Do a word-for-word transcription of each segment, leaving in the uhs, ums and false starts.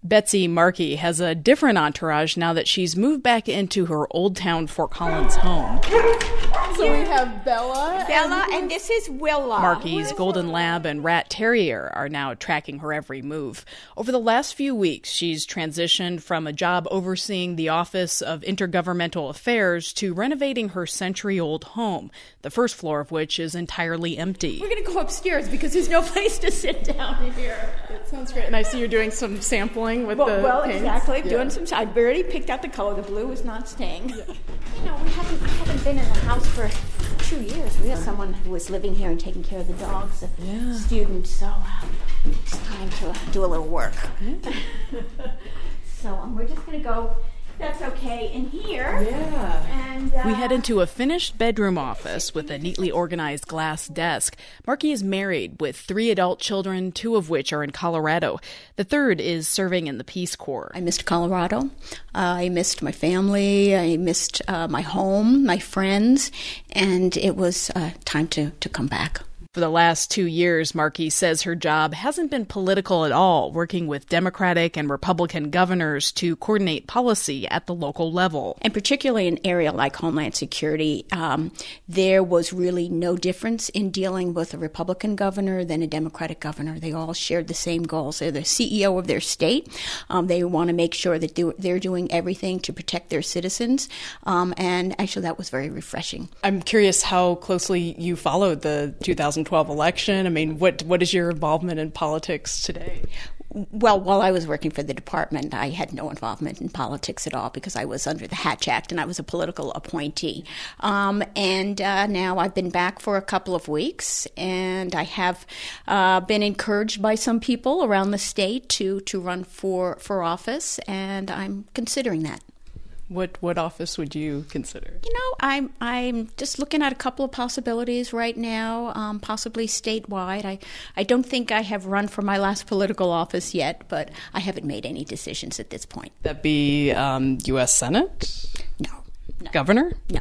Betsy Markey has a different entourage now that she's moved back into her Old Town Fort Collins home. So we have Bella. Bella, and, and this is Willa. Markey's golden lab and rat terrier are now tracking her every move. Over the last few weeks, she's transitioned from a job overseeing the Office of Intergovernmental Affairs to renovating her century-old home, the first floor of which is entirely empty. We're going to go upstairs because there's no place to sit down here. That sounds great. And I see you're doing some sampling with well, the Well, paints. exactly. Yeah. Doing some. I've already picked out the color. The blue is not staying. Yeah. You know, we haven't, we haven't been in the house for two years. We have someone who was living here and taking care of the dogs, a Yeah. student, so uh, it's time to do a little work. So um, we're just going to go, that's okay, in here. Yeah. And uh, We head into a finished bedroom office with a neatly organized glass desk. Markey is married with three adult children, two of which are in Colorado. The third is serving in the Peace Corps. I missed Colorado. Uh, I missed my family. I missed uh, my home, my friends, and it was uh, time to, to come back. For the last two years, Markey says her job hasn't been political at all, working with Democratic and Republican governors to coordinate policy at the local level. And particularly in an area like Homeland Security, um, there was really no difference in dealing with a Republican governor than a Democratic governor. They all shared the same goals. They're the C E O of their state. Um, they want to make sure that they're doing everything to protect their citizens. Um, and actually, that was very refreshing. I'm curious how closely you followed the two thousand twelve election. I mean, what what is your involvement in politics today? Well, while I was working for the department, I had no involvement in politics at all because I was under the Hatch Act and I was a political appointee. Um, and uh, now I've been back for a couple of weeks, and I have uh, been encouraged by some people around the state to, to run for, for office, and I'm considering that. What what office would you consider? You know, I'm I'm just looking at a couple of possibilities right now, um, possibly statewide. I, I don't think I have run for my last political office yet, but I haven't made any decisions at this point. That be um, U S Senate? No. no. Governor? No.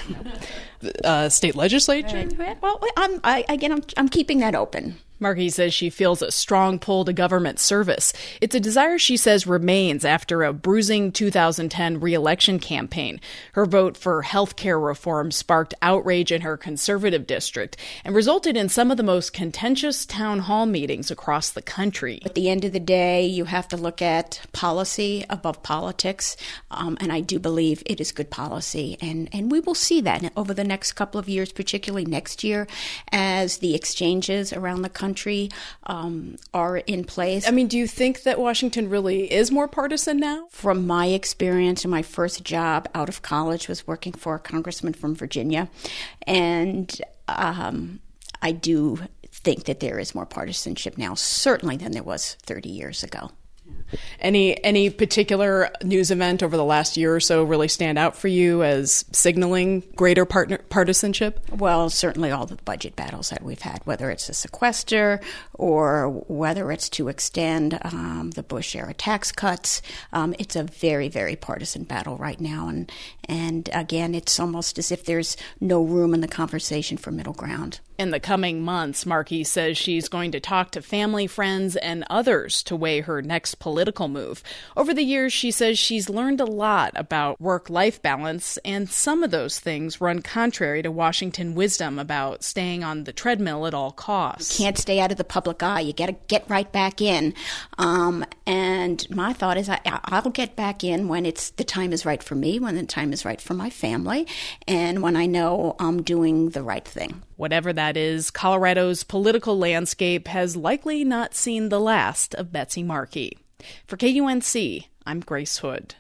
uh, state legislature? Well, I'm, I, again, I'm, I'm keeping that open. Markey says she feels a strong pull to government service. It's a desire she says remains after a bruising two thousand ten re-election campaign. Her vote for health care reform sparked outrage in her conservative district and resulted in some of the most contentious town hall meetings across the country. At the end of the day, you have to look at policy above politics, um, and I do believe it is good policy. And, and we will see that over the next couple of years, particularly next year, as the exchanges around the country country um, are in place. I mean, do you think that Washington really is more partisan now? From my experience, my first job out of college was working for a congressman from Virginia, and um, I do think that there is more partisanship now, certainly than there was thirty years ago. Any any particular news event over the last year or so really stand out for you as signaling greater partner, partisanship? Well, certainly all the budget battles that we've had, whether it's a sequester or whether it's to extend um, the Bush-era tax cuts. Um, it's a very, very partisan battle right now. And, and again, it's almost as if there's no room in the conversation for middle ground. In the coming months, Markey says she's going to talk to family, friends, and others to weigh her next political move. Over the years, she says she's learned a lot about work-life balance, and some of those things run contrary to Washington wisdom about staying on the treadmill at all costs. You can't stay out of the public eye. You got to get right back in. Um, and my thought is I, I'll get back in when it's the time is right for me, when the time is right for my family, and when I know I'm doing the right thing. Whatever that is, Colorado's political landscape has likely not seen the last of Betsy Markey. For K U N C, I'm Grace Hood.